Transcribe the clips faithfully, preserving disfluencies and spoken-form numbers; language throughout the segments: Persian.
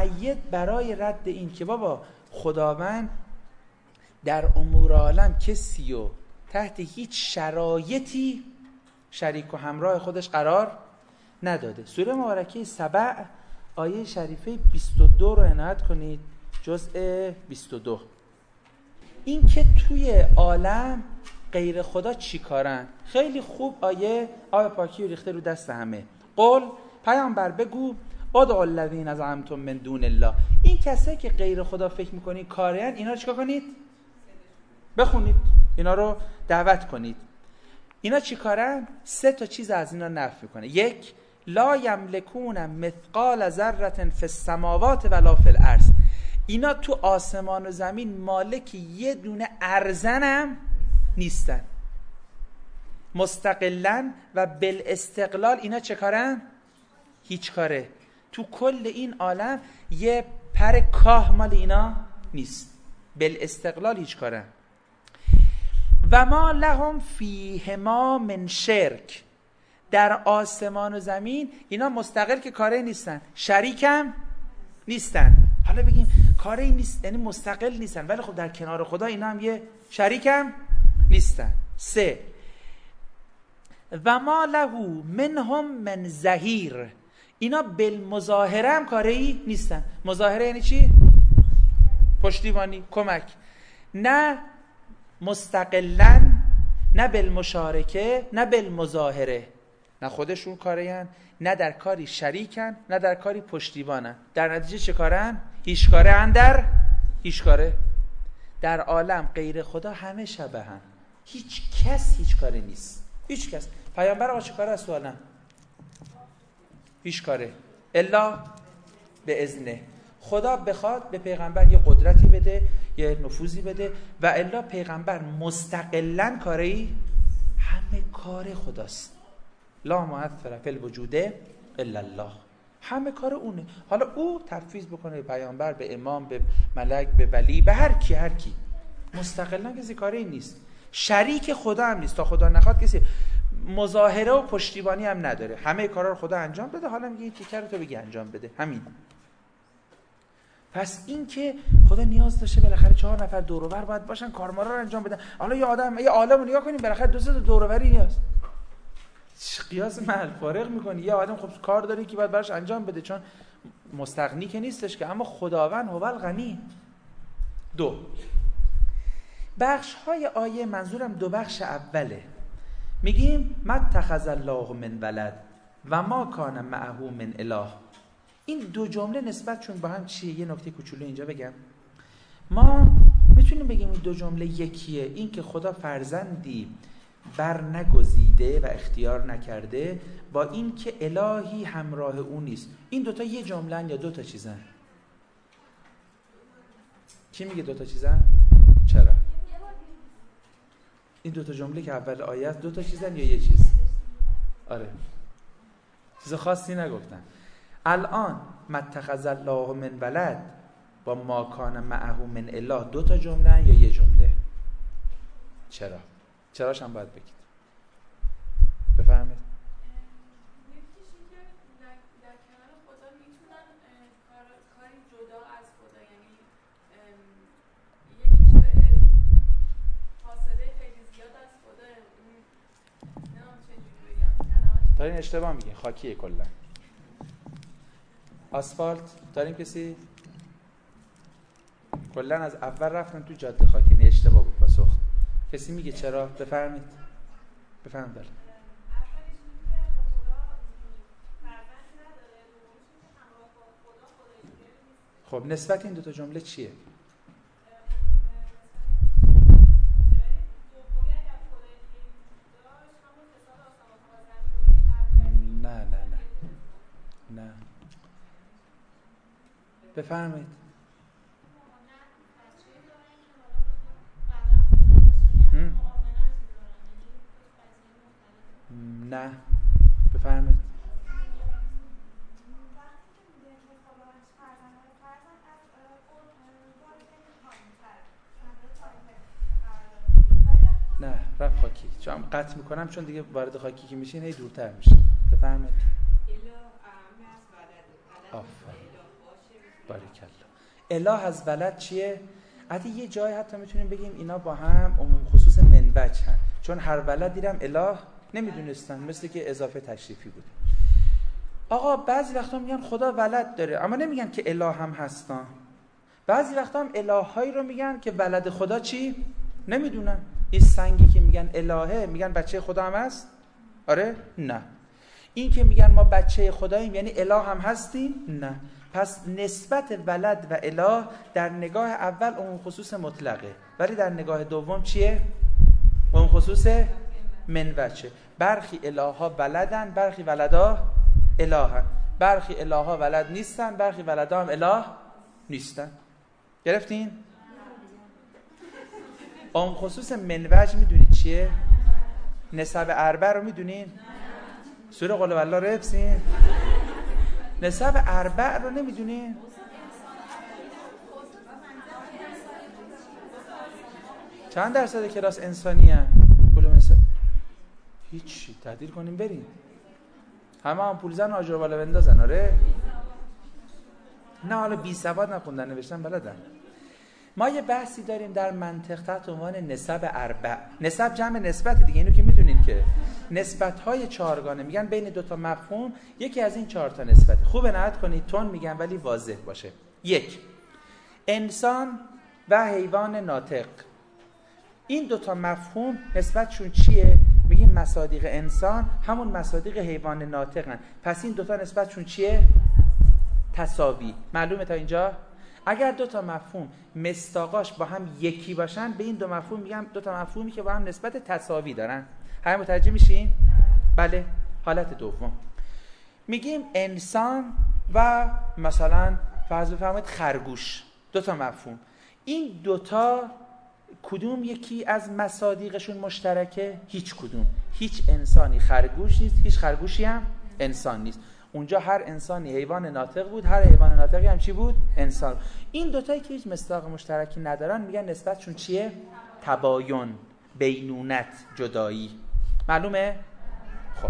مؤید برای رد این که بابا خداوند در امور عالم کسی و تحت هیچ شرایطی شریک و همراه خودش قرار نداده. سوره مبارکه سبع آیه شریفه بیست و دو رو عنایت کنید، جزء بیست و دو. این که توی عالم غیر خدا چی کارن؟ خیلی خوب آیه آیه پاکی رو ریخته رو دست همه. قول پیامبر بگو ادعوا الذین زعمتم من دون الله، این کسایی که غیر خدا فکر میکنید کارن، اینا رو چیکار کنید؟ بخونید، اینا رو دعوت کنید. اینا چی کارن؟ سه تا چیز از اینا نفی میکنه. یک، لا یملکون مثقال ذره فی السماوات ولا فی الارض، اینا تو آسمان و زمین مالک یه دونه ارزن هم نیستن. مستقلن و بالاستقلال اینا چه کارن؟ هیچ کاره. تو کل این عالم یه پر کاه مال اینا نیست. بالاستقلال هیچ کاره. و ما لهم فیهما من شرک، در آسمان و زمین اینا مستقل که کاره نیستن، شریکم نیستن. حالا بگیم کاره نیست یعنی مستقل نیستن، ولی خب در کنار خدا اینا هم یه شریکم نیستن. سه، و ما له منهم من ظهیر، اینا بالمظاهره هم کاری نیستن. مظاهره یعنی چی؟ پشتیبانی، کمک. نه مستقلن، نه بالمشارکه، نه بالمظاهره، نه خودشون کارین، نه در کاری شریکن، نه در کاری پشتیبانن. در نتیجه چه کارن؟ هیچ کاره اندر هیچ کاره. در عالم غیر خدا همه شبه هم، هیچ کس هیچ کاره نیست. هیچ کس. پیامبر آقا چه کاره است سوالا؟ هیچ کاره الا به اذنه. خدا بخواد به پیغمبر یه قدرتی بده، یه نفوذی بده، و الا پیغمبر مستقلاً کاری همه کار خداست. لا مؤثر فی الوجود الا الله، همه کار اونه. حالا او تفویض بکنه به پیامبر، به امام، به ملک، به ولی، به هر کی هر کی. مستقلاً کسی کاری نیست. شریک خدا هم نیست، تا خدا نخواد کسی مظاهره و پشتیبانی هم نداره. همه کارا رو خدا انجام بده، حالا میگه این تیکر رو تو بگی انجام بده، همین. پس این که خدا نیاز داشته بالاخره چهار نفر دور و بر باید باشن کارمارا رو انجام بدن. حالا یه آدم یه عالمو نگاه کنیم بالاخره دو سه تا دور و بری نیاز. قیاس محل فارغ میکنی. یه آدم خب کار داره که باید براش انجام بده، چون مستغنی که نیستش که، اما خداوند هو الغنی. دو بخش های آیه، منظورم دو بخش اوله. میگیم ما اتخذ الله من ولد و ما کان معه من اله. این دو جمله نسبت چون با هم چیه؟ یه نکته کوچولو اینجا بگم. ما میتونیم بگیم این دو جمله یکیه، این که خدا فرزندی بر نگزیده و اختیار نکرده، با این که الهی همراه اون نیست. این دوتا یه جمله‌ن یا دوتا چیزن؟ کی میگه دوتا چیزن؟ چرا؟ این دوتا جمله که اول آیه است دوتا چیزن یا یه چیز؟ آره، چیز خاصی نگفتن. الان متخذ الله من ولد با ما کان معه من اله دوتا جمله یا یه جمله؟ چرا؟ چراش هم باید بگید. بفرمایید. دارین اشتباه میگین، خاکیه کلا. آسفالت داریم کسی؟ کلا از اول رفتن تو جاده خاکی، یعنی اشتباه بود پاسخ. کسی میگه چرا؟ بفرمایید. بفرمایید. خب نسبت این دو تا جمله چیه؟ نه نه نه نه بفرمایید. نه بفرمایید. نه رفت خاکی، چون قطع میکنم چون دیگه وارد خاکی که میشین هی دورتر میشه. بفرمایید. آفرین باریکلا. اله از ولد چیه؟ حتی یه جای حتی میتونیم بگیم اینا با هم عموم خصوص منوج هست، چون هر ولد دیرم اله نمیدونستن، مثل که اضافه تشریفی بود. آقا بعضی وقتا میگن خدا ولد داره، اما نمیگن که اله هم هستن. بعضی وقتا هم الههایی رو میگن که ولد خدا چی؟ نمیدونن. این سنگی که میگن الهه، میگن بچه خدا هم هست؟ آره؟ نه. این که میگن ما بچه خداییم یعنی اله هم هستیم؟ نه. پس نسبت ولد و اله در نگاه اول اون خصوص مطلقه، ولی در نگاه دوم چیه؟ اون خصوص منوچه. برخی اله ها ولدن، برخی ولدا الهن. برخی اله ها ولد نیستن، برخی ولدا هم اله نیستن. گرفتین؟ اون خصوص منوج میدونید چیه؟ نسب اربع رو میدونین؟ سوره قل والله رو حفظین؟ نسب اربع رو نمیدونین؟ چند درصد کلاس انسانی هم؟ کلوم انسانی؟ هیچی. تعدیل کنیم بریم. همه هم پول زن آجر بالا بندازن. آره؟ نه حالا بی سواد نخوندن نوشتن بلدن. ما یه بحثی داریم در منطق تحت عنوان نسب اربع. نسب جمع نسبت دیگه، اینو که میدونین که نسبت‌های چهارگانه میگن بین دو تا مفهوم، یکی از این چهار تا نسبت. خوب نهاد کنید، تون میگن ولی واضح باشه. یک، انسان و حیوان ناطق. این دو تا مفهوم نسبتشون چیه؟ میگیم مصادیق انسان همون مصادیق حیوان ناطقن. پس این دو تا نسبتشون چیه؟ تساوی. معلومه تا اینجا؟ اگر دو تا مفهوم مصداقاش با هم یکی باشن، به این دو مفهوم میگم دو تا مفهومی که با هم نسبت تساوی دارن. همه متوجه میشین؟ بله. حالت دوم میگیم انسان و مثلا فرض بفرمایید خرگوش. دو تا مفهوم. این دو تا کدوم یکی از مصادیقشون مشترکه؟ هیچ کدوم. هیچ انسانی خرگوش نیست، هیچ خرگوشی هم انسان نیست. اونجا هر انسانی حیوان ناطق بود، هر حیوان ناطقی هم چی بود؟ انسان. این دوتایی که هیچ مصداق مشترکی ندارن میگن نسبتشون چیه؟ تباین، بینونت، جدایی. معلومه؟ خب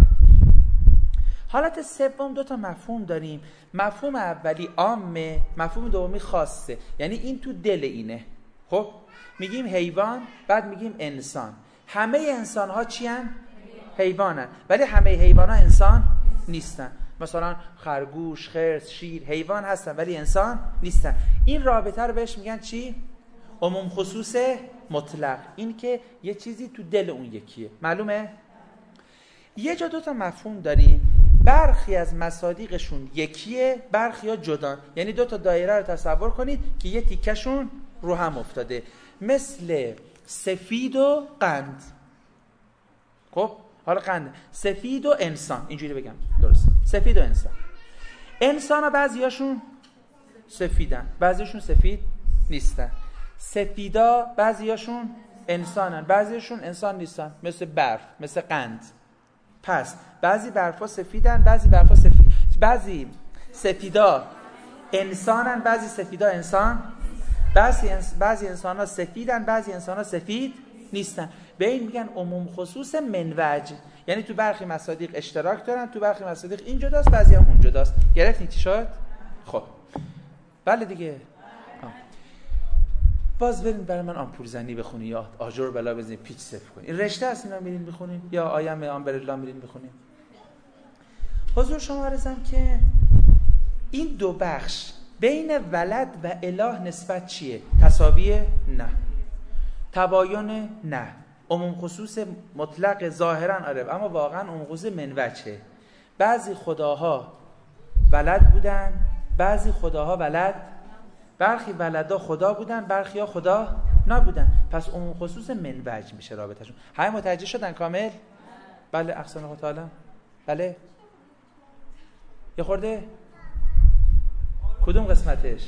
حالت سوم دو تا مفهوم داریم. مفهوم اولی عامه، مفهوم دومی خاصه. یعنی این تو دل اینه. خب میگیم حیوان، بعد میگیم انسان. همه انسان ها چی هن؟ حیوانن. ولی همه حیوان ها انسان نیستن. مثلا خرگوش، خرس، شیر حیوان هستن ولی انسان نیستن. این رابطه رو بهش میگن چی؟ عموم خصوص مطلق. این که یه چیزی تو دل اون یکیه. معلومه؟ یه جا دو تا مفهوم داریم، برخی از مصادیقشون یکیه، برخی ها جدان. یعنی دو تا دایره رو تصور کنید که یه تیکشون رو هم افتاده، مثل سفید و قند. خب حالا قند، سفید و انسان، اینجوری بگم درسته. سفید و انسان. انسان ها بعضیاشون سفیدن، بعضیاشون سفید نیستن. سفیدا بعضیاشون انسانن، بعضیاشون انسان نیستن، مثل برف، مثل قند. پس بعضی برفا سفیدن، بعضی برفا سفید، بعضی سفیدا انسانن، بعضی سفیدا انسان، بعضی انس... بعضی انسان ها سفیدن، بعضی انسان ها سفید نیستن. به این میگن عموم خصوص منوج. یعنی تو برخی مصادیق اشتراک دارن، تو برخی مصادیق این جداست، بعضی هم اون جداست. گرفتین چی شد؟ خب بله دیگه. آه. باز برین برای من آمپول زنی بخونی یا آجر بلا بزنید پیچ صفر کنید. این رشته است اینا میرین بخونین یا آیم آمبرلا میرین بخونین. حضور شما عرضم که این دو بخش بین ولد و اله نسبت چیه؟ تساویه؟ نه. تباین؟ نه. عموم خصوص مطلق ظاهرا آره، اما واقعا عموم خصوص منوچه. بعضی خداها ولد بودن، بعضی خداها ولد، برخی ولدا خدا بودن، برخی ها خدا نبودن. پس عموم خصوص منوج میشه رابطهشون. همه متوجه شدن کامل؟ بله. احسن خدا تعالی. بله یه خورده کدوم قسمتش؟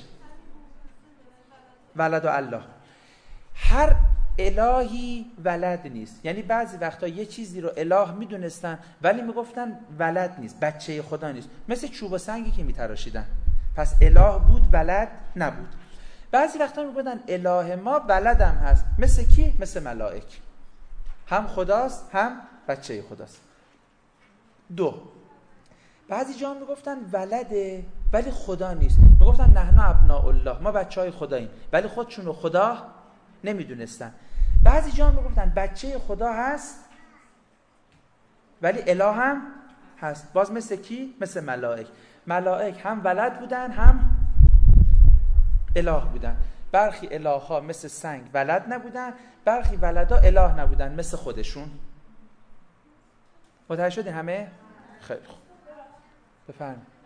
ولد و الله. هر الهی ولد نیست. یعنی بعضی وقتا یه چیزی رو اله میدونستن ولی میگفتن ولد نیست، بچه خدا نیست. مثل چوب و سنگی که میتراشیدن. پس اله بود ولد نبود. بعضی وقتا میگفتن اله ما ولدم هست. مثل کی؟ مثل ملائک. هم خداست هم بچه خداست. دو، بعضی جا میگفتن ولده ولی خدا نیست. میگفتن نحن ابناء الله، ما بچهای خداییم، ولی خودشون رو خدا نمیدونستن. بعضی جا میگفتن بچه خدا هست ولی اله هم هست. باز مثل کی؟ مثل ملائک. ملائک هم ولد بودن هم اله بودن. برخی اله ها مثل سنگ ولد نبودن، برخی ولدا اله نبودن مثل خودشون. متوجه شدی همه؟ خیلی خوب، بفرمایید.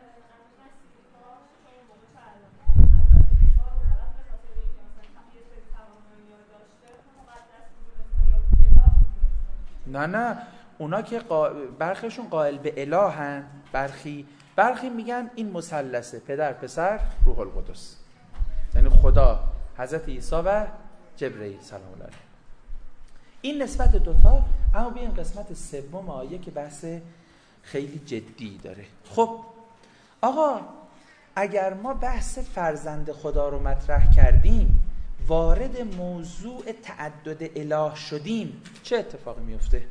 نه نه اونا که قا... برخیشون قائل به الهن، برخی برخی میگن این مثلثه، پدر پسر روح القدس، یعنی خدا، حضرت عیسی و جبرئیل سلام الله علیه. این نسبت دوتا. اما بیایم قسمت سوم آیه که بحث خیلی جدی داره. خب آقا اگر ما بحث فرزند خدا رو مطرح کردیم، وارد موضوع تعدد اله شدیم، چه اتفاقی میفته؟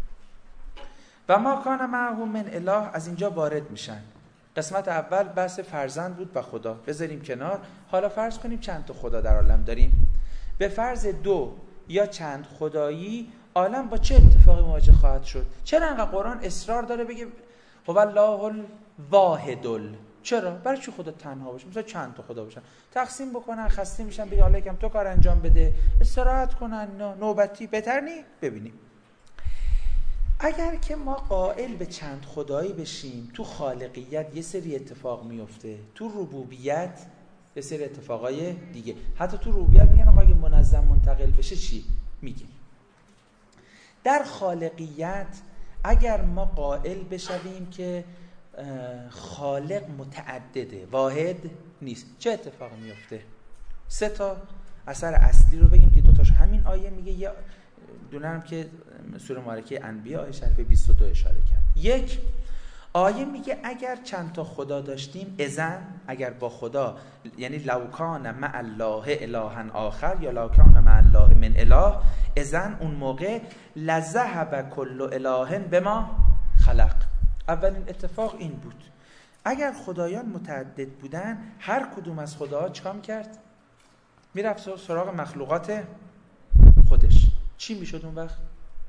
و ما کان معه من اله از اینجا وارد میشن. قسمت اول بحث فرزند بود و خدا، بذاریم کنار. حالا فرض کنیم چند تا خدا در عالم داریم. به فرض دو یا چند خدایی عالم با چه اتفاقی مواجه خواهد شد؟ چرا انقدر قرآن اصرار داره بگه هو الله الواحد؟ چرا؟ برای چی خدا تنها باشه؟ مثلا چند تا خدا باشن، تقسیم بکنن، خسته میشن، بگه حالا یکم تو کار انجام بده، استراحت کنن، نوبتی بهتر نی؟ ببینیم اگر که ما قائل به چند خدایی بشیم، تو خالقیت یه سری اتفاق میفته، تو ربوبیت یه سری اتفاقای دیگه. حتی تو ربوبیت میگن آقا اگه منظم منتقل بشه چی؟ میگیم. در خالقیت اگر ما قائل بشویم که خالق متعدده، واحد نیست، چه اتفاقی میفته؟ سه تا اثر اصلی رو بگیم که دو تاش همین آیه میگه، یه دونم که سوره مبارکه انبیاء آیه شریفه بیست و دو اشاره کرد. یک آیه میگه اگر چند تا خدا داشتیم، اذن اگر با خدا، یعنی لو کان مع الله اله آخر یا لو کان مع الله من اله، اذن اون موقع لذهب کل اله بما خلق. اولین اتفاق این بود، اگر خدایان متعدد بودن، هر کدوم از خداها چیکار میکرد؟ میرفت سراغ مخلوقات خودش. چی میشد اون وقت؟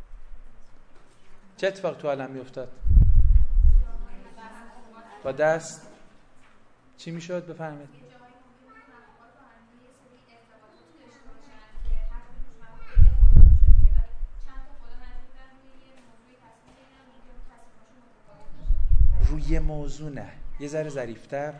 چه اتفاق تو عالم میافتاد؟ با دست چی میشد؟ بفرمایید. روی موضوع نه، یه ذره ظریف‌تر.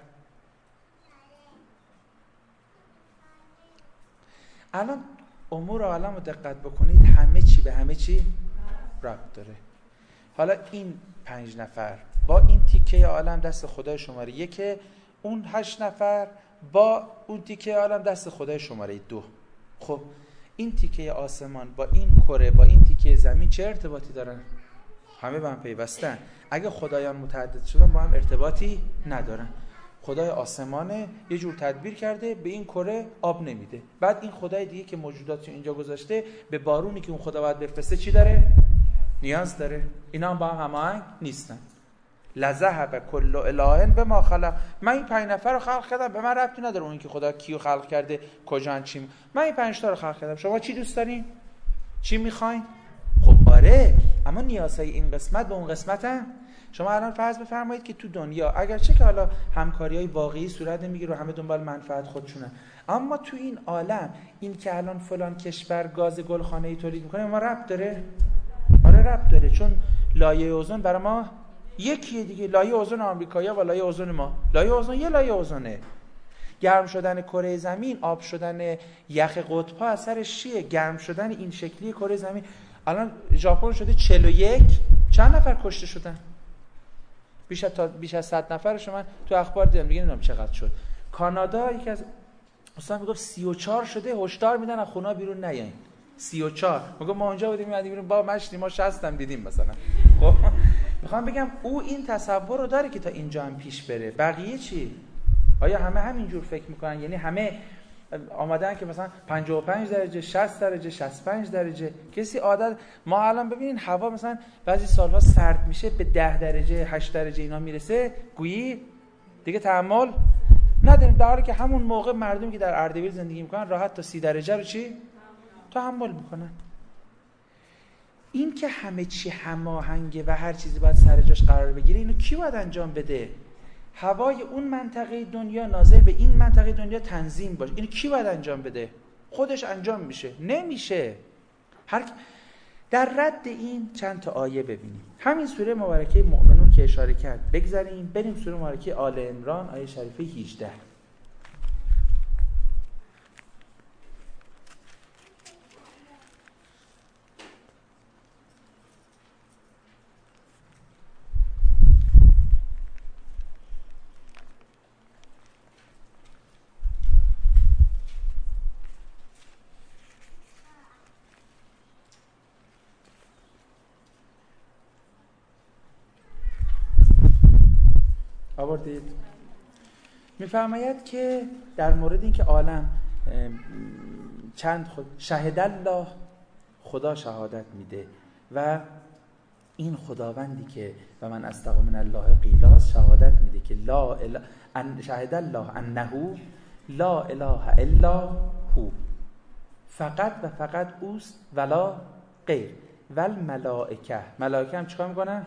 الان امور عالم رو دقت بکنید، همه چی به همه چی ربط داره. حالا این پنج نفر با این تیکه عالم دست خدای شماره یک، اون هشت نفر با اون تیکه عالم دست خدای شماره دو. خب این تیکه آسمان با این کره با این تیکه زمین چه ارتباطی دارن؟ همه با هم پیوستن. اگه خدایان متعدد شدن با هم ارتباطی ندارن. خدای آسمانه یه جور تدبیر کرده، به این کره آب نمیده. بعد این خدای دیگه که موجودات اینجا گذاشته، به بارونی که اون خدا باید بفرسته چی داره؟ نیاز داره. اینا هم با هم هماهنگ نیستن. لذهب کل اله بما خلق. من این پنج نفر رو خلق کردم، به من ربطی نداره اون که خدا کیو خلق کرده، کجا چی. من این پنج تا رو خلق کردم. شما چی دوست دارین؟ چی میخواین؟ خب آره، اما نیازهای این قسمت به اون قسمت هم. شما الان فرض بفرمایید که تو دنیا اگرچه که حالا همکاری‌های واقعی صورت نمیگیره و همه دنبال منفعت خودشونن، اما تو این عالم این که الان فلان کشور گاز گلخانه‌ای تولید میکنه ما ربط داره؟ آره ربط داره، چون لایه اوزون برای ما یکیه دیگه. لایه اوزون آمریکایی‌ها و لایه اوزون ما، لایه اوزون یه لایه اوزونه. گرم شدن کره زمین، آب شدن یخ قطب‌ها اثرش چیه؟ گرم شدن این شکلی کره زمین. الان ژاپن شده چهل و یک، چند نفر کشته شدن؟ بیش از تا بیش از صد نفرش من تو اخبار دیدم، دیگه نمیدونم چقدر شد. کانادا یکی از استاد میگفت سی و چهار شده، هشدار میدن از خونه بیرون نیاین. سی و چهار میگم ما اونجا بودیم میادیم بیرون با مشتی ما شصت هم دیدیم مثلا. خب میخوام بگم او این تصور رو داره که تا اینجا هم پیش بره. بقیه چی؟ آیا همه همینجور فکر میکنن؟ یعنی همه آمدن که مثلا پنجاه و پنج درجه، شصت درجه، شصت و پنج درجه. کسی عادت، ما الان ببینین هوا مثلا بعضی سالها سرد میشه به ده درجه، هشت درجه اینا میرسه، گویی دیگه تحمل نداریم، در حالی که همون موقع مردمی که در اردبیل زندگی میکنن راحت تا سی درجه رو چی؟ تحمل میکنن. این که همه چی هماهنگه و هر چیزی باید سر جاش قرار بگیره، اینو کی باید انجام بده؟ هوای اون منطقه دنیا ناظر به این منطقه دنیا تنظیم باشه. اینو کی باید انجام بده؟ خودش انجام میشه؟ نمیشه. هر در رد این چند تا آیه ببینیم. همین سوره مبارکه مؤمنون که اشاره کرد بگذاریم، بریم سوره مبارکه آل عمران آیه شریفه هجده. آوردید؟ میفرماید که در مورد این که عالم چند خود شهد الله، خدا شهادت میده و این خداوندی که و من اصدق من الله قیلاس شهادت میده که لا اله ان شهد الله انه لا اله الا هو، فقط و فقط اوست ولا غیر. والملائکه، ملائکه هم چیکار میکنن؟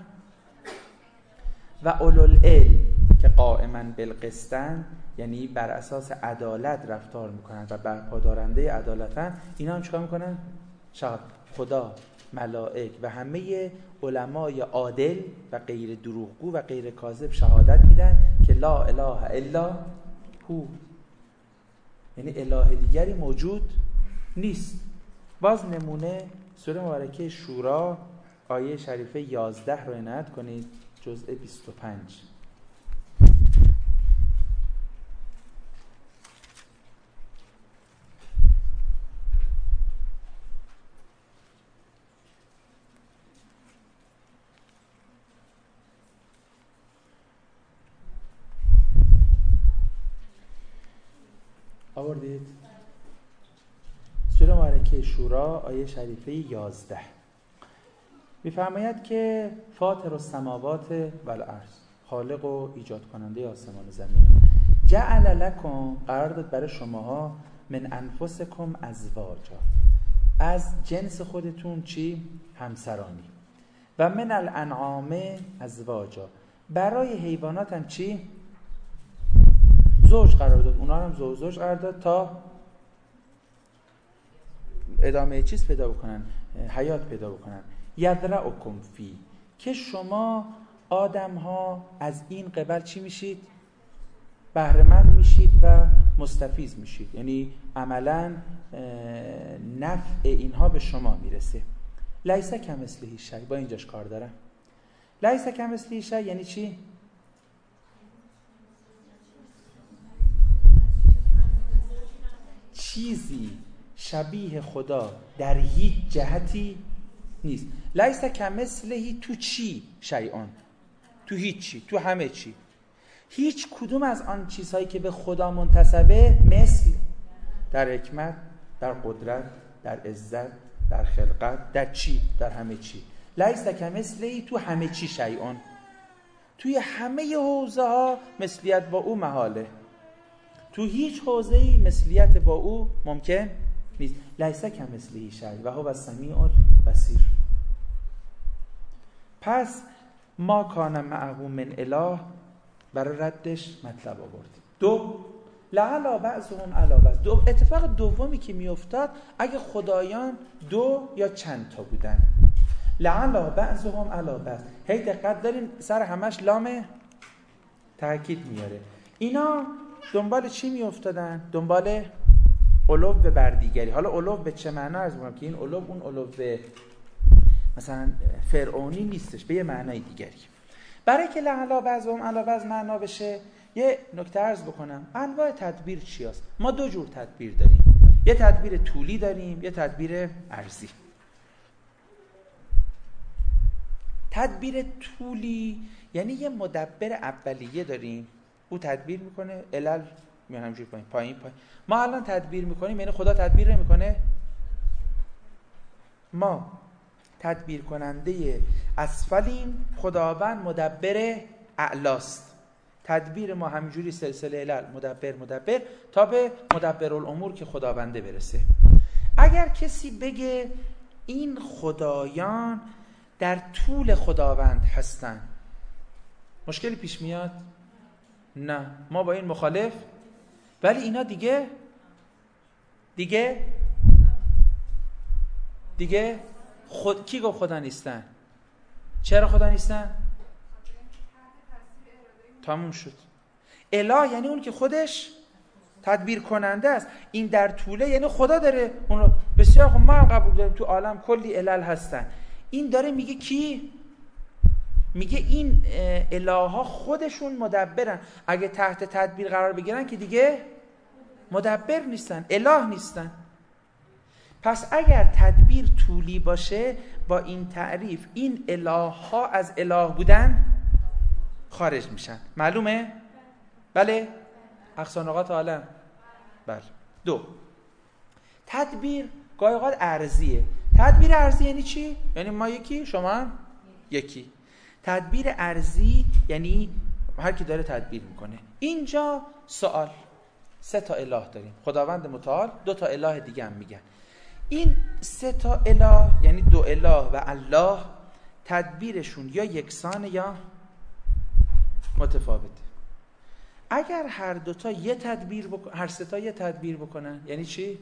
و اولوالعلم که قائما بالقسطن، یعنی بر اساس عدالت رفتار میکنن و برپادارنده عدالتن، اینا هم چیکار میکنن؟ شهادت. خدا، ملائک و همه علمای عادل و غیر دروغگو و غیر کاذب شهادت میدن که لا اله الا هو، یعنی اله دیگری موجود نیست. باز نمونه سوره مبارکه شورا آیه شریفه یازده رو عنایت کنید، جزء بیست و پنج. آوردید؟ سوره مبارکه شورا آیه شریفه یازده میفرماید که فاطر السماوات و الارض، خالق و ایجاد کننده آسمان و زمین، جعل لکم، قرار داد برای شماها، من انفسکم ازواجا، از جنس خودتون چی؟ همسرانی، و من الانعام ازواجا، برای حیوانات هم چی؟ زوج قرار داد، اونا هم زوج زوج قرار داد تا ادامه چیز پیدا بکنن، حیات پیدا بکنن. یذرأکم فی، که شما آدم ها از این قبل چی میشید؟ بهره‌مند میشید و مستفیض میشید، یعنی عملا نفع اینها به شما میرسه. لیس کمثله شیء، با اینجاش کار دارم. لیس کمثله شیء یعنی چی؟ چیزی شبیه خدا در هیچ جهتی نیست. لیس کمثله، تو چی؟ شیئان، تو هیچ چی، تو همه چی. هیچ کدوم از آن چیزهایی که به خدا منتسبه، مثل در حکمت، در قدرت، در عزت، در خلقت، در چی؟ در همه چی. لیس کمثله، تو همه چی شیئان، توی همه حوزه ها مثلیت با او محاله، تو هیچ حوزه‌ای مثلیت با او ممکن نیست. لیس کمثله شیء و هو السمیع البصیر. پس ما کان معه من اله، برای ردش مطلب آوردیم. دو، لعلی بعضهم علی بعض، دو اتفاق دومی که میافتاد اگه خدایان دو یا چند تا بودن، لعلی بعضهم علی بعض، هی دقت دارین سر همش لام تاکید میاره. اینا دنبال چی میافتادن؟ دنبال علو بر دیگری. حالا علو به چه معنا عرض می‌کنم که این علو اون علو مثلا فرعونی نیستش، به یه معنای دیگری. برای که لعلی بعضهم علی بعض معنا بشه، یه نکته عرض بکنم. انواع تدبیر چی هست؟ ما دو جور تدبیر داریم، یه تدبیر طولی داریم، یه تدبیر عرضی. تدبیر طولی یعنی یه مدبر اولیه داریم، او تدبیر میکنه، علل میان همجور پایین پایین پایین. ما الان تدبیر میکنیم، یعنی خدا تدبیر نمیکنه. ما تدبیر کننده اسفلیم، خداوند مدبر اعلاست. تدبیر ما همینجوری سلسله علل مدبر مدبر تا به مدبر الامور که خداونده برسه. اگر کسی بگه این خدایان در طول خداوند هستن، مشکلی پیش میاد؟ نه، ما با این مخالف، ولی اینا دیگه دیگه دیگه خود کی گفت خدا نیستن؟ چرا خدا نیستن؟ تموم شد. اله یعنی اون که خودش تدبیر کننده است. این در طوله یعنی خدا داره اون رو. بسیار خب ما هم قبول داریم تو عالم کلی علل هستن. این داره میگه کی؟ میگه این اله ها خودشون مدبرن. اگه تحت تدبیر قرار بگیرن که دیگه مدبر نیستن، اله نیستن. پس اگر تدبیر طولی باشه با این تعریف این اله ها از اله بودن خارج میشن. معلومه؟ بله؟ اقصانقات عالم. بله. دو، تدبیر گاهی اوقات ارضیه. تدبیر ارضی یعنی چی؟ یعنی ما یکی، شما هم یکی. تدبیر ارضی یعنی هر کی داره تدبیر میکنه. اینجا سوال، سه تا اله داریم، خداوند متعال، دو تا اله دیگه هم میگن. این سه تا اله یعنی دو اله و الله تدبیرشون یا یکسانه یا متفاوته. اگر هر دو تا یه تدبیر بکن... هر سه تا یه تدبیر بکنن یعنی چی؟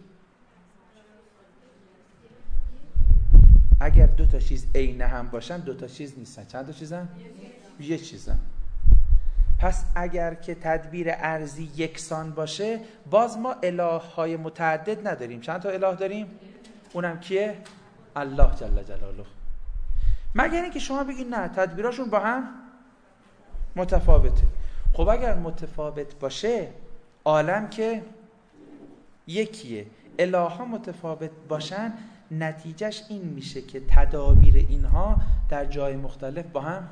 اگر دو تا چیز عین هم باشن دو تا چیز نیستن. چند تا چیزن؟ یه چیزن. پس اگر که تدبیر ارضی یکسان باشه باز ما اله های متعدد نداریم. چند تا اله داریم؟ اونم کیه؟ الله جل جلاله. مگر اینکه شما بگید نه تدبیراشون با هم متفاوته. خب اگر متفاوت باشه عالم که یکیه، اله ها متفاوت باشن نتیجهش این میشه که تدابیر اینها در جای مختلف با هم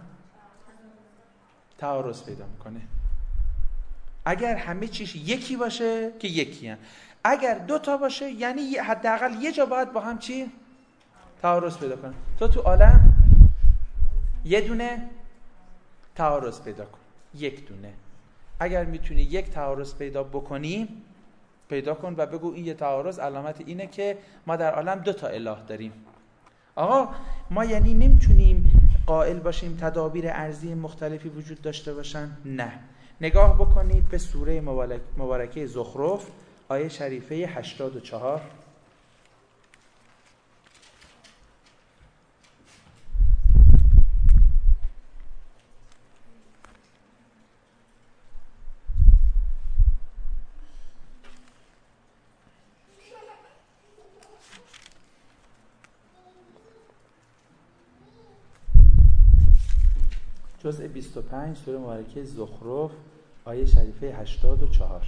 تعارض پیدا میکنه. اگر همه چیش یکی باشه که یکی هم. اگر دو تا باشه یعنی حداقل یه جا باید با هم چی؟ تعارض پیدا کنه. تو تو عالم یه دونه تعارض پیدا کن، یک دونه. اگر میتونی یک تعارض پیدا بکنی پیدا کن و بگو این یه تعارض علامت اینه که ما در عالم دو تا اله داریم. آقا ما یعنی نمیتونیم قائل باشیم تدابیر ارضی مختلفی وجود داشته باشن؟ نه. نگاه بکنید به سوره مبارکه زخرف آیه شریفه هشتاد و چهار. جزء بیست و پنج سوره مبارکه زخرف آیه شریفه هشتاد و چهار.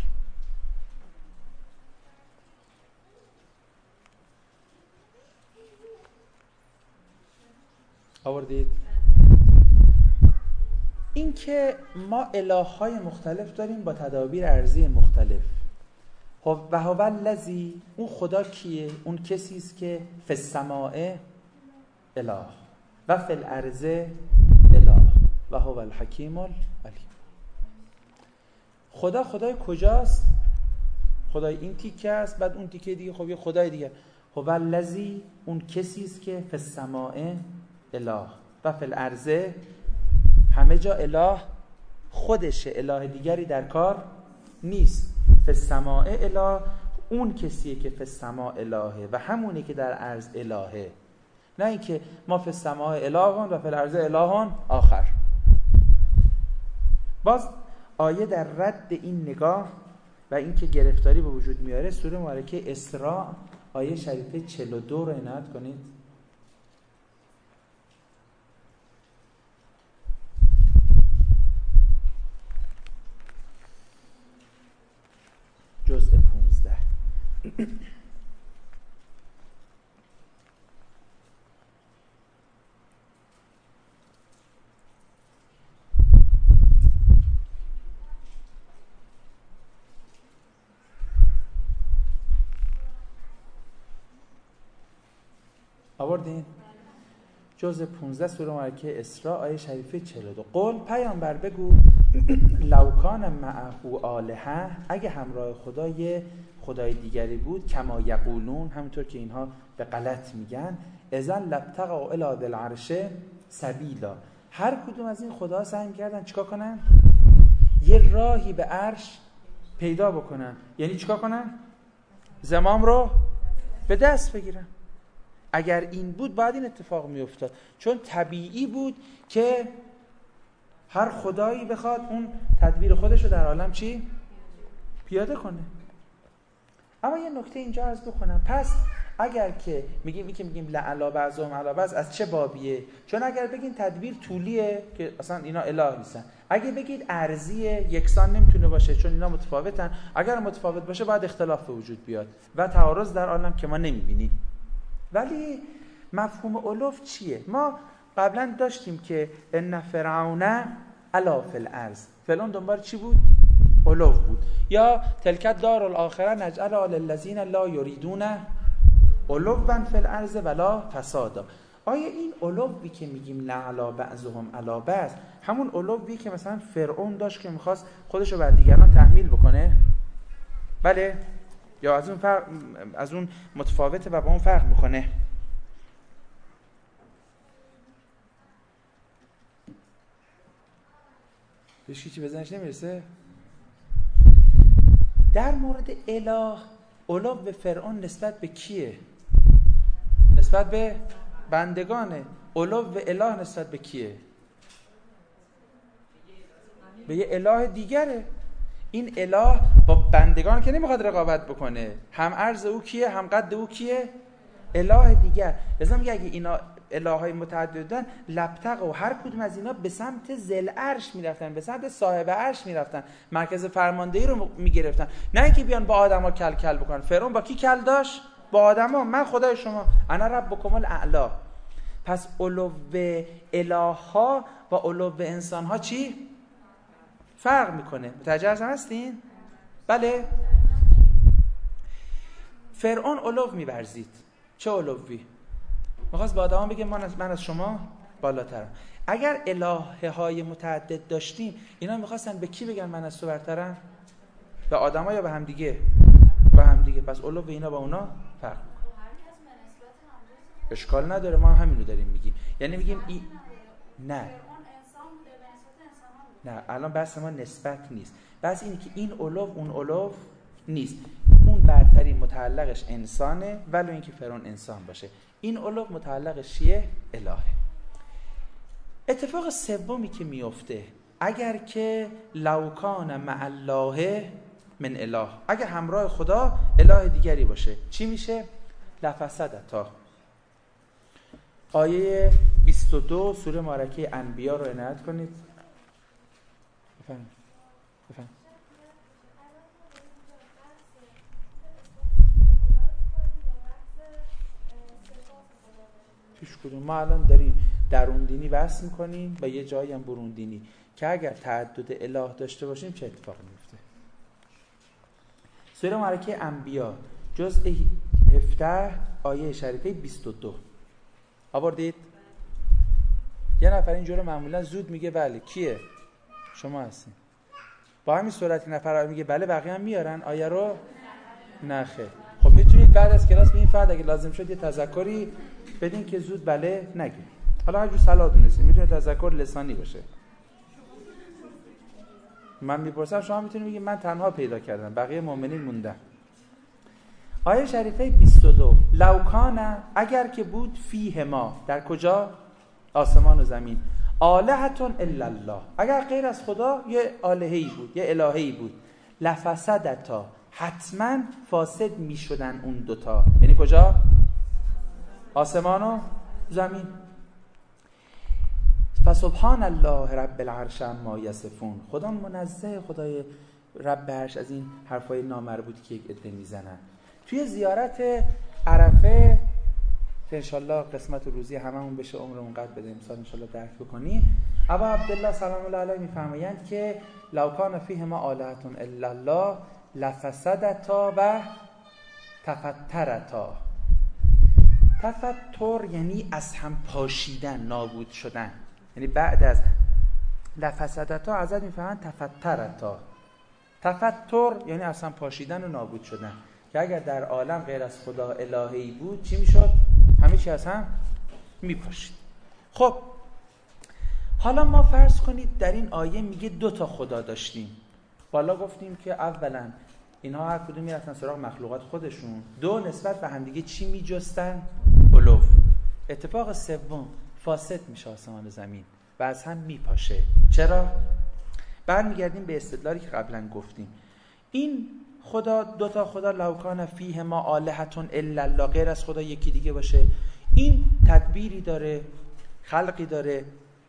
آوردید؟ این که ما اله‌های مختلف داریم با تدابیر ارضی مختلف. و هو الذی، اون خدا کیه؟ اون کسی است که فی السماء اله و فی الارض اله و هو الحکیم العلیم. خدا خدای کجاست؟ خدای این تیکه است، بعد اون تیکه دیگه خب یه خدای دیگه. هو الذی، اون کسی است که فی السماء اله و فی الارض، همه جا اله خودشه، اله دیگری در کار نیست. فی السماء اله، اون کسیه که فی السماء الهه و همونی که در ارض الهه. نه اینکه ما فی السماء الهون و فی الارض الهون آخر. باز آیه در رد این نگاه و این که گرفتاری به وجود میاره سوره مبارکه اسراء آیه شریفه چهل و دو رو عنایت کنید. جزء پونزده. آوردین؟ جزء پونزده سوره مبارکه اسراء آیه شریفه چهل و دو. قول پیامبر بگو لو کان معه آلهه، اگه همراه خدا یه خدای دیگری بود، کما یقولون، همونطور که اینها به غلط میگن، اذن لابتغوا الی ذی العرش سبیلا، هر کدوم از این خدا سعی می‌کردن چیکار کنن؟ یه راهی به عرش پیدا بکنن. یعنی چیکار کنن؟ زمام رو به دست بگیرن. اگر این بود باید این اتفاق میافتاد، چون طبیعی بود که هر خدایی بخواد اون تدبیر خودش رو در عالم چی؟ پیاده کنه. اما یه نکته اینجا عرض بکنم، پس اگر که میگیم این که میگیم لعلا بعضهم علی بعض، از چه بابیه؟ چون اگر بگین تدبیر طولیه که اصلا اینا اله نیستن، اگه بگید ارضیه یکسان نمیتونه باشه چون اینا متفاوتن، اگر متفاوت باشه باید اختلاف به وجود بیاد و تعارض در عالم که ما نمیبینیم. ولی مفهوم الوف چیه؟ ما قبلا داشتیم که ان فرعون علا فی الارض، فرعون دنبال چی بود؟ الوف بود. یا تلک دار الاخره نجعلها للذین لا یریدون علوا فی الارض ولا فسادا. آیا این علوی که میگیم لعلا بعضهم علی بعض همون علوی که مثلا فرعون داشت که میخواست خودشو بر دیگران تحمیل بکنه؟ بله؟ یا از اون فرق، از اون متفاوته و با اون فرق میکنه؟ بهش چی بزنش نمیرسه؟ در مورد اله، علو به فرعون نسبت به کیه؟ نسبت به بندگانه. علو به اله نسبت به کیه؟ به یه اله دیگره. این اله با بندگان که نمیخواد رقابت بکنه، هم عرض او کیه هم قد او کیه؟ اله دیگر. لذا میگه اگه اینا الههای متعددن، لبتق و هر کدوم از اینا به سمت ذل عرش میرفتن، به سمت صاحب عرش میرفتن، مرکز فرماندهی رو میگرفتن، نه اینکه بیان با آدما کل کل بکنن. فرعون با کی کل داشت؟ با آدما. من خدای شما، انا ربکم الاعلی. پس علو الهها و علو انسانها چی فرق میکنه؟ متوجه هستین؟ بله. فرعون علو می‌ورزید. چه علوی؟ می‌خواست به آدما بگه من از من از شما بالاترم. اگر الهه های متعدد داشتیم، اینا می‌خواستن به کی بگن من از تو برترم؟ به آدما یا به هم دیگه؟ به هم دیگه. پس علو اینا با اونا فرق می‌کنه. اشکال نداره، ما هم همینو داریم میگیم. یعنی میگیم این نه نه الان بحث ما نسبت نیست، بحث اینه که این علو اون علو نیست. اون برتری متعلقش انسانه، ولو اینکه فرعون انسان باشه. این علو متعلقش چیه؟ الهه. اتفاق سومی که میفته، اگر که لو کان مع الله من اله، اگر همراه خدا اله دیگری باشه، چی میشه؟ لفسدتا. آیه بیست و دو سوره مبارکه انبیا رو عنایت کنید. بفرمایید. بفرمایید. پیش کدوم؟ ما الان داریم درون دینی بحث میکنیم و یه جایی هم برون دینی که اگر تعدد اله داشته باشیم چه اتفاقی میفته. سوره مبارکه انبیا جزء هفده آیه شریفه بیست و دو آوردید؟ یه نفر اینجوری معمولا زود میگه بله. کیه؟ شما هستین. با همین صورت که نفر میگه بله، بقیه هم میارن آیه رو؟ نه خیر. خب میتونید بعد از کلاس به این فرد اگه لازم شد یه تذکری بدین که زود بله نگید. حالا هر جور صلاح دونستین، میتونه تذکر لسانی باشه. من میپرسم، شما میتونید بگید من تنها پیدا کردم، بقیه مؤمنین موندن. آیه شریفه بیست و دو، لو کان، اگر که بود، فیه ما، در کجا؟ آسمان و زمین، آلهتون الا الله، اگر غیر از خدا یه آلهه‌ای بود، یه الهه‌ای بود، لفسدتا، حتما فاسد میشدن اون دوتا. یعنی کجا؟ آسمان و زمین. فسبحان الله رب العرش عما یصفون، خدا منزه، خدای رب عرش از این حرفای نامربوطی که یک عده میزنن. توی زیارت عرفه که انشالله قسمت روزی هممون بشه عمرمون قد بده امسال انشالله درک بکنی، ابا عبدالله سلام الله علیه میفرمایند که لو کان فیهما آلهتون الا الله لفسدتا و تفترتا. تفتر یعنی از هم پاشیدن، نابود شدن. یعنی بعد از لفسدتا ازت میفهمن تفترتا. تفتر یعنی اصلا پاشیدن و نابود شدن، که اگر در عالم غیر از خدا الهی بود چی میشد؟ همه چی از هم میپاشید. خب حالا ما فرض کنید در این آیه میگه دو تا خدا داشتیم. بالا گفتیم که اولا اینها هر کدوم میرفتن سراغ مخلوقات خودشون، دو نسبت به همدیگه چی میجستن؟ علو. اتفاق سوم فاسد میشه آسمان و زمین و از هم میپاشه. چرا؟ برمیگردیم به استدلالی که قبلا گفتیم. این خدا دو تا خدا، لو کان فیه ما آلهتون الا الله، غیر از خدا یکی دیگه باشه، این تدبیری داره، خلقی داره.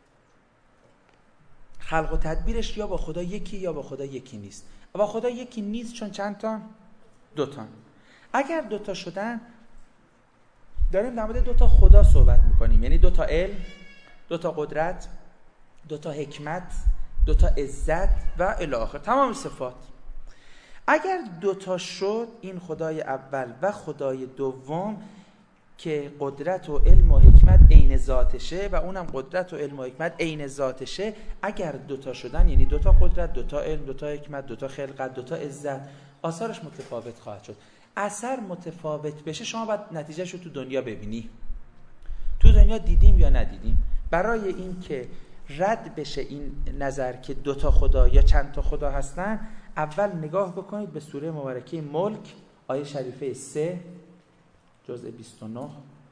خلق و تدبیرش یا با خدا یکی یا با خدا یکی نیست. با خدا یکی نیست چون چند تا؟ دو تا. اگر دو تا شدن داریم در مورد دو تا خدا صحبت میکنیم، یعنی دو تا علم، دو تا قدرت، دو تا حکمت، دو تا عزت و الی آخر، تمام صفات. اگر دو تا شد این خدای اول و خدای دوم که قدرت و علم و حکمت عین ذاتشه و اونم قدرت و علم و حکمت عین ذاتشه، اگر دوتا شدن یعنی دوتا قدرت، دوتا علم، دوتا حکمت، دوتا خلقت، دوتا عزت، آثارش متفاوت خواهد شد. اثر متفاوت بشه شما باید نتیجهشو تو دنیا ببینی. تو دنیا دیدیم یا ندیدیم. برای این که رد بشه این نظر که دوتا خدا یا چند تا خدا هستن، اول نگاه بکنید به سوره مبارکه ملک، آیه شریفه سه جزء بیست و نه،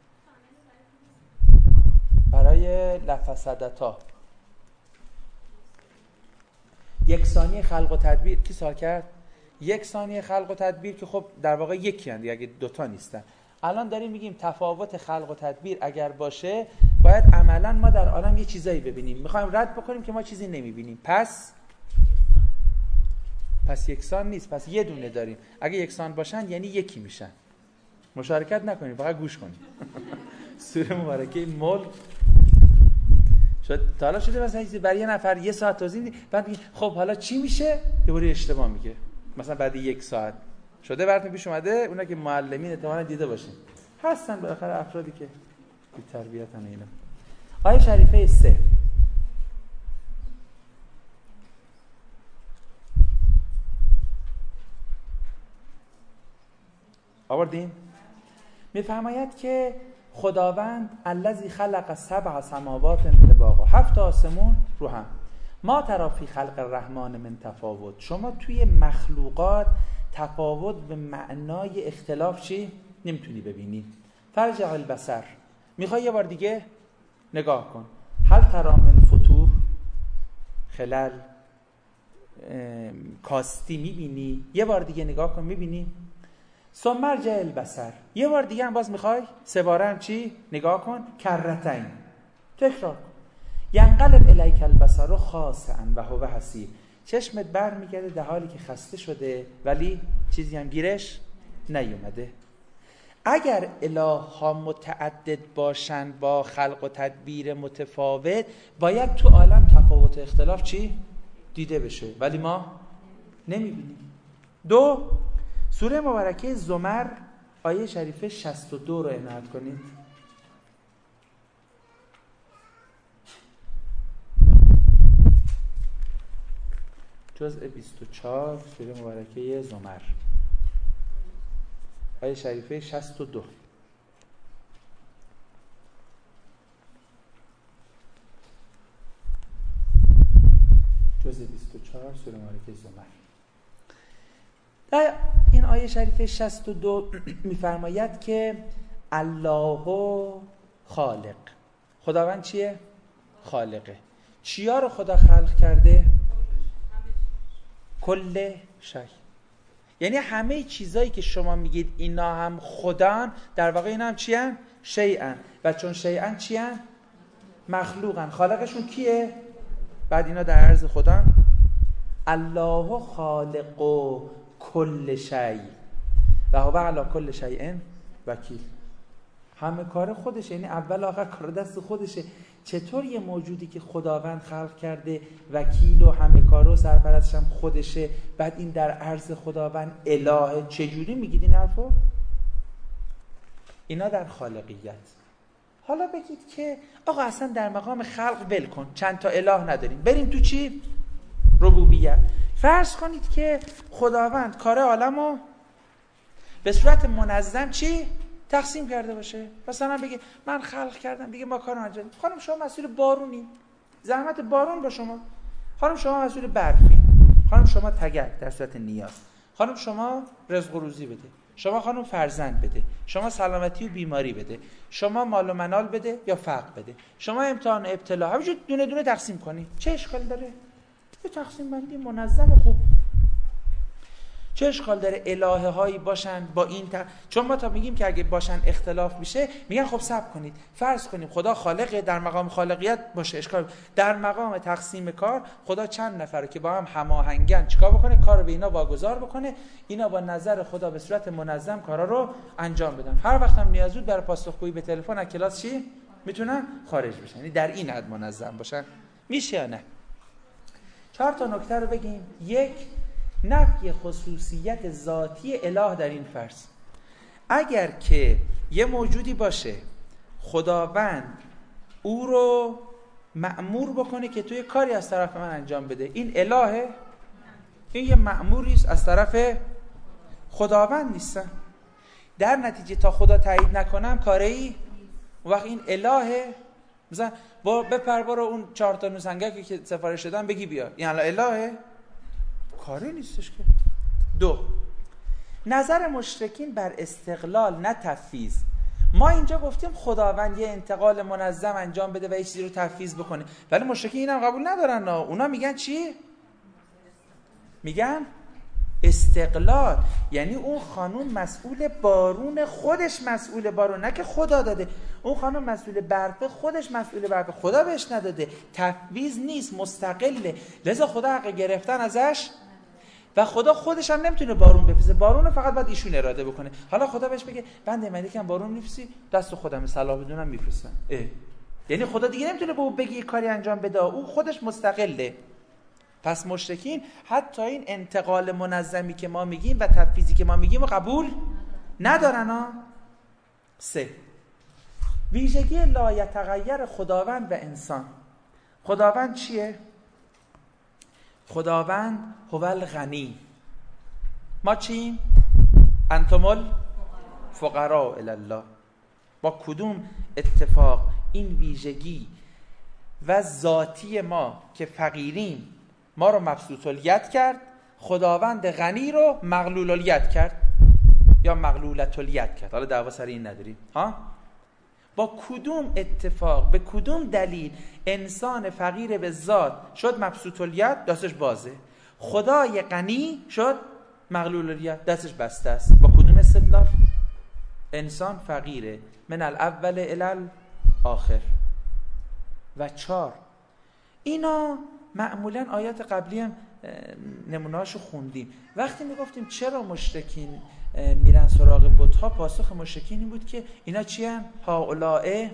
برای لفسدتا. یک ثانیه خلق و تدبیر کی سوال کرد؟ یک ثانیه خلق و تدبیر که خب در واقع یکی هستند اگه دوتا نیستن. الان داریم میگیم تفاوت خلق و تدبیر اگر باشه باید عملا ما در عالم یه چیزایی ببینیم. میخوایم رد بکنیم که ما چیزی نمیبینیم. پس پس یکسان نیست، پس یه دونه داریم. اگه یکسان باشن یعنی یکی میشن. مشارکت نکنید، فقط گوش کنید. سوره مبارکه ملک شد تا حالا شده مثلا برای یه نفر یه ساعت توضیح میدی، بعد میگه خب حالا چی میشه؟ یه باری اشتباه میگه. مثلا بعد یک ساعت شده براتون پیش اومده، اونا که معلمین احتمالاً دیده باشین، هستن بالاخره افرادی که بی تربیتن. اینا آیه شریفه سه آوردین؟ میفرماید که خداوند الذی خلق سبع سماوات طباقا، هفت آسمون رو هم، ما تری فی خلق الرحمن من تفاوت، شما توی مخلوقات تفاوت به معنای اختلاف چی؟ نمیتونی ببینی. فرجع البصر، میخوای یه بار دیگه نگاه کن، هل تری من فتور، خلل، کاستی میبینی؟ یه بار دیگه نگاه کن میبینی؟ ثم ارجع البصر، یه بار دیگه هم باز میخوای سه باره هم چی؟ نگاه کن، کرتین، تکرار کن. ینقلب الیک البصر خاسئا و هو حسیر، چشمت بر میگرده در حالی که خسته شده ولی چیزی هم گیرش نیومده. اگر اله ها متعدد باشن با خلق و تدبیر متفاوت، باید تو عالم تفاوت و اختلاف چی؟ دیده بشه، ولی ما نمیبینیم. دو، سوره مبارکه زمر آیه شریفه شصت و دو رو عنایت کنید. جزء بیست و چهار سوره مبارکه زمر آیه شریفه شصت و دو. جزء بیست و چهار سوره مبارکه زمر. در این آیه شریفه شصت و دو میفرماید که الله خالق، خداوند چیه؟ خالقه. چیا رو خدا خلق کرده؟ کل شی، یعنی همه چیزایی که شما میگید اینا هم خدان، در واقع اینا هم چی هن؟ شیئن. و چون شیئن چی هن؟ مخلوقن. خالقشون کیه؟ بعد اینا در عرض خدان. الله خالق و کل شی و هو علی کل شیء وکیل. همه کار خودشه، یعنی اول آخر کار دست خودشه. چطور یه موجودی که خداوند خلق کرده وکیل و همه کار و سرپرستش هم خودشه، بعد این در عرض خداوند الهه؟ چجوری میگید این حرفو؟ اینا در خالقیت. حالا بگید که آقا اصلا در مقام خلق ول کن، چند تا اله نداریم، بریم تو چی؟ ربوبیت. فرض کنید که خداوند کار عالمو به صورت منظم چی؟ تقسیم کرده باشه. مثلا بگه من خلق کردم دیگه، ما کارو انجام. خانم شما مسئول بارونی، زحمت بارون با شما. خانم شما مسئول برفی. خانم شما تگرگ در صورت نیاز. خانم شما رزق و روزی بده. شما خانم فرزند بده. شما سلامتی و بیماری بده. شما مال و منال بده یا فقر بده. شما امتحان و ابتلا، همینجور دونه دونه تقسیم کنی. چه اشکال داره؟ یه تقسیم بندی منظم خوب. چه اشکال داره الهه هایی باشن با این ت... چون ما تا میگیم که اگه باشن اختلاف میشه، میگن خب صبر کنید، فرض کنیم خدا خالقه، در مقام خالقیت باشه، اشکال در مقام تقسیم کار خدا چند نفره که با هم هماهنگن چیکار بکنه؟ کارو به اینا واگذار بکنه، اینا با نظر خدا به صورت منظم کارا رو انجام بدن. هر وقت هم نیاز بود برای پاسخگویی به تلفن از کلاس چی میتونن خارج بشن، یعنی در این حد منظم باشن. میشه یا نه؟ چهار تا نکته رو بگیم. یک، نفی خصوصیت ذاتی اله در این فرض. اگر که یه موجودی باشه خداوند او رو مأمور بکنه که توی کاری از طرف من انجام بده، این الهه؟ این یه مأموریست از طرف خداوند نیستن. در نتیجه تا خدا تایید نکنم کاری وقت این الهه. مثلا با بپر برو اون چهار تا نوسنگکی که سفارش دادن بگی بیا، این الهه؟ کاری نیستش که. دو، نظر مشرکین بر استقلال نه تفویض. ما اینجا گفتیم خداوند یه انتقال منظم انجام بده و یه چیزی رو تفویض بکنه، ولی مشرکین اینم قبول ندارن. اونا میگن چی؟ میگن استقلال، یعنی اون خانوم مسئول بارون، خودش مسئول بارون، نه که خدا داده. اون خانوم مسئول برفه، خودش مسئول برفه، خدا بهش نداده. تفویض نیست، مستقله. لذا خدا حق گرفتن ازش و خدا خودش هم نمیتونه بارون بفرسته، بارون فقط باید ایشون اراده بکنه. حالا خدا بهش بگه بنده من یکم بارون میفرستی، دست خودم صلاح بدونم میفرستم. یعنی خدا دیگه نمیتونه به اون بگی کاری انجام بده، او خودش مستقله. پس مشرکین حتی این انتقال منظمی که ما میگیم و تفویضی که ما میگیم قبول ندارن ها. سه، ویژگی لایتغیر خداوند و انسان. خداوند چیه؟ خداوند هو الغنی. ما چیم؟ انتم الفقراء الی الله. با کدوم اتفاق این ویژگی و ذاتی ما که فقیریم ما رو مبسوط الید کرد، خداوند غنی رو مغلول الید کرد یا مغلولت الید کرد؟ حالا دعوا سر این نداریم ها. با کدوم اتفاق، به کدوم دلیل انسان فقیر به ذات شد مبسوط الید، دستش بازه، خدای غنی شد مغلول الید، دستش بسته است؟ با کدوم استدلال؟ انسان فقیره من الاول الی الاخر. و چار، اینا معمولا آیات قبلی هم نمونهاشو خوندیم. وقتی میگفتیم چرا مشرکین میرن سراغ بت‌ها، پاسخ مشرکین این بود که اینا چی هن؟ هؤلاء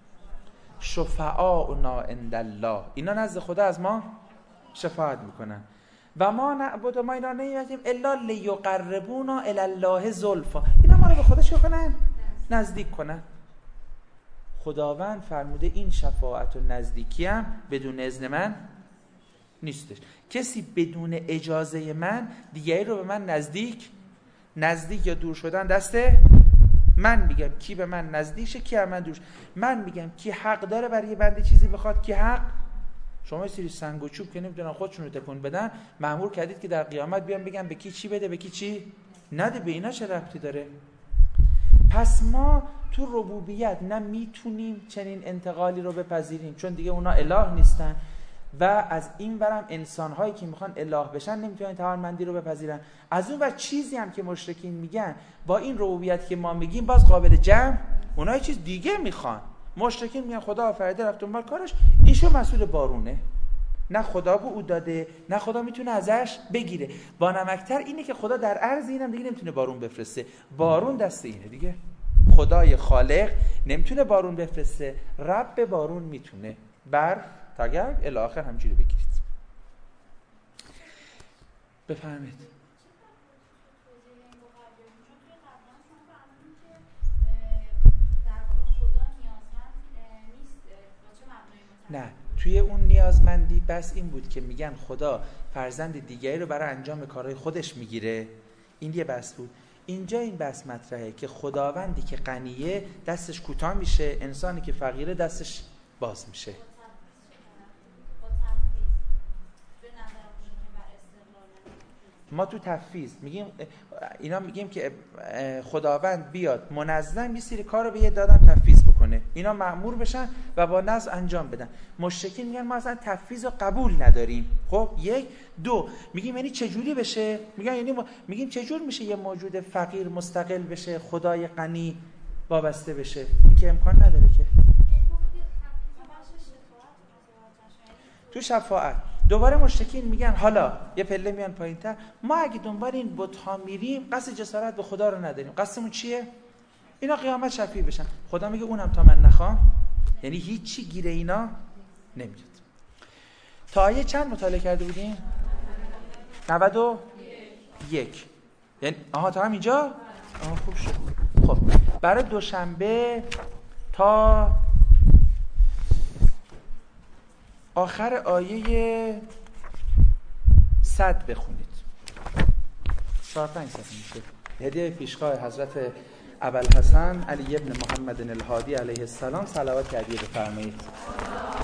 شفعاؤنا عند الله، اینا نزد خدا از ما شفاعت میکنن. و ما نعبد، ما اینا نمی‌بندیم الا لیقربونا الی الله زلفا، اینا ما رو به خدا چه کنن؟ نزدیک کنن. خداوند فرموده این شفاعت و نزدیکی هم بدون اذن من نیستش. کسی بدون اجازه من دیگری رو به من نزدیک نزدیک یا دور شدن دسته من میگم کی به من نزدیک شه، کی از من دور شه. من میگم کی حق داره برای یه بنده چیزی بخواد، کی حق. شما یه سری سنگ و چوب که نمیدونن خودشون رو تکون بدن مأمور کردید که در قیامت بیان بگن به کی چی بده به کی چی نده. به اینا چه ربطی داره؟ پس ما تو ربوبیت نه میتونیم چنین انتقالی رو بپذیریم چون دیگه اونا اله نیستن، و از این ورم انسان‌هایی که میخوان اله بشن نمیتونن توانمندی رو بپذیرن. از اون ور چیزی هم که مشرکین میگن با این ربوبیت که ما میگیم باز قابل جمع، اونها چیز دیگه میخوان. مشرکین میگن خدا آفریده رفت دنبال کارش، ایشون مسئول بارونه، نه خدا به او داده نه خدا میتونه ازش بگیره. با نمکتر اینه که خدا در عرض اینم دیگه نمیتونه بارون بفرسته، بارون دست اینه دیگه. خدای خالق نمیتونه بارون بفرسته، رب بارون میتونه. برف تاگر الی آخر همینجوری بگیرید. بفرمایید. نه، توی اون نیازمندی بس این بود که میگن خدا فرزند دیگری رو برای انجام کارهای خودش میگیره. این یه بس بود. اینجا این بس مطرحه که خداوندی که غنیه دستش کوتاه میشه، انسانی که فقیره دستش باز میشه. ما تو تفویض میگیم، اینا میگیم که خداوند بیاد منظم یه سری کار رو به یه دادن تفویض بکنه، اینا مأمور بشن و با نظم انجام بدن. مشرکین میگن ما اصلا تفویض رو قبول نداریم. خب یک دو میگیم یعنی چجوری بشه؟ میگن یعنی ما میگیم چجور میشه یه موجود فقیر مستقل بشه، خدای غنی وابسته بشه؟ این که امکان نداره که. تو شفاعت دوباره مشرکین میگن حالا یه پله میان پایین‌تر، ما اگه دنبال این بت‌ها میریم قصد جسارت به خدا رو نداریم، قصدمون چیه؟ اینا قیامت شفیع بشن. خدا میگه اونم تا من نخوام، یعنی هیچی گیره اینا نمیاد. تا آیه چند مطالعه کرده بودیم؟ نود و یک. یعنی آها تا همینجا؟ آها خوب شد. خب برای دوشنبه تا آخر آیه صد بخونید. چهار پنج صفحه میشه. هدیه پیشگاه حضرت ابوالحسن علی ابن محمد الهادی علیه السلام صلوات هدیه بفرمایید.